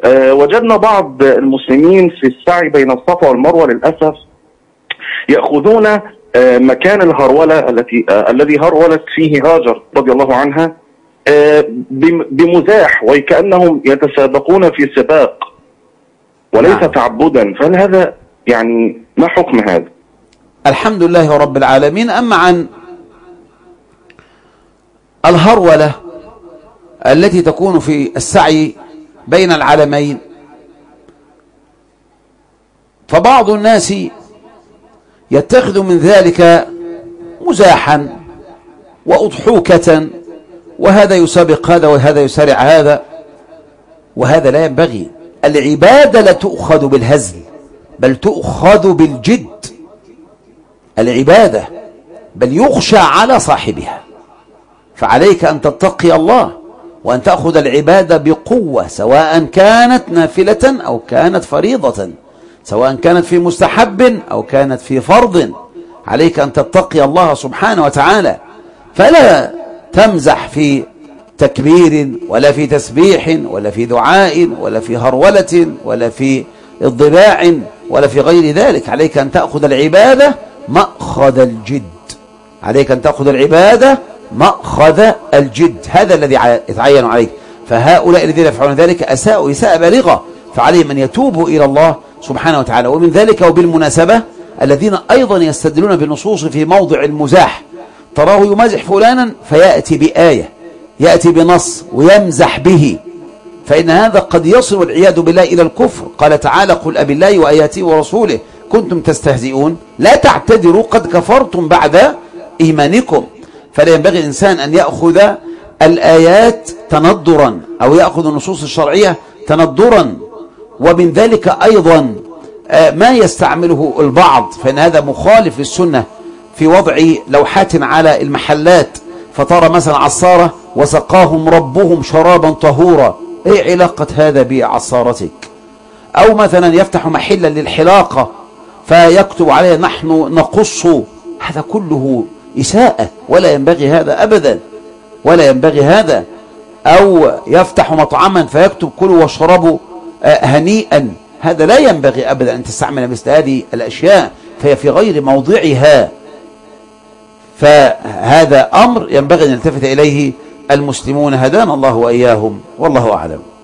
وجدنا بعض المسلمين في السعي بين الصفا والمروة للأسف يأخذون مكان الهرولة الذي هرولت فيه هاجر رضي الله عنها بمزاح، وكأنهم يتسابقون في سباق وليس تعبدا. فهل هذا يعني ما حكم هذا؟ الحمد لله رب العالمين. أما عن الهرولة التي تكون في السعي بين العلمين، فبعض الناس يتخذ من ذلك مزاحا وأضحوكة، وهذا يسابق هذا وهذا يسارع هذا، وهذا لا ينبغي. العبادة لا تؤخذ بالهزل بل تؤخذ بالجد. العبادة بل يخشى على صاحبها، فعليك أن تتقي الله وأن تأخذ العبادة بقوة، سواء كانت نافلة أو كانت فريضة، سواء كانت في مستحب أو كانت في فرض. عليك أن تتقي الله سبحانه وتعالى، فلا تمزح في تكبير ولا في تسبيح ولا في دعاء ولا في هرولة ولا في اضباع ولا في غير ذلك. عليك أن تأخذ العبادة مأخذ الجد. عليك أن تأخذ العبادة مأخذ الجد، هذا الذي يتعين عليك. فهؤلاء الذين يفعلون ذلك أساءوا إساءة بالغة، فعليهم أن يتوبوا إلى الله سبحانه وتعالى. ومن ذلك وبالمناسبة الذين أيضا يستدلون بالنصوص في موضع المزاح، تراه يمازح فلانا فيأتي بآية، يأتي بنص ويمزح به، فإن هذا قد يصل والعياذ بالله إلى الكفر. قال تعالى: قل أبي الله وآياته ورسوله كنتم تستهزئون لا تعتذروا قد كفرتم بعد إيمانكم. فلا ينبغي الإنسان أن يأخذ الآيات تندرا أو يأخذ النصوص الشرعية تندرا. ومن ذلك أيضا ما يستعمله البعض، فإن هذا مخالف للسنة، في وضع لوحات على المحلات، فترى مثلا عصارة وسقاهم ربهم شرابا طهورا. ايه علاقة هذا بعصارتك؟ أو مثلا يفتح محلا للحلاقة فيكتب عليه نحن نقص. هذا كله إساءة، ولا ينبغي هذا أبدا، ولا ينبغي هذا. أو يفتح مطعما فيكتب كلوا واشربوا هنيئا. هذا لا ينبغي أبدا أن تستعمل مثل هذه الأشياء، فهي في غير موضعها. فهذا أمر ينبغي أن يلتفت إليه المسلمون، هدانا الله وإياهم، والله أعلم.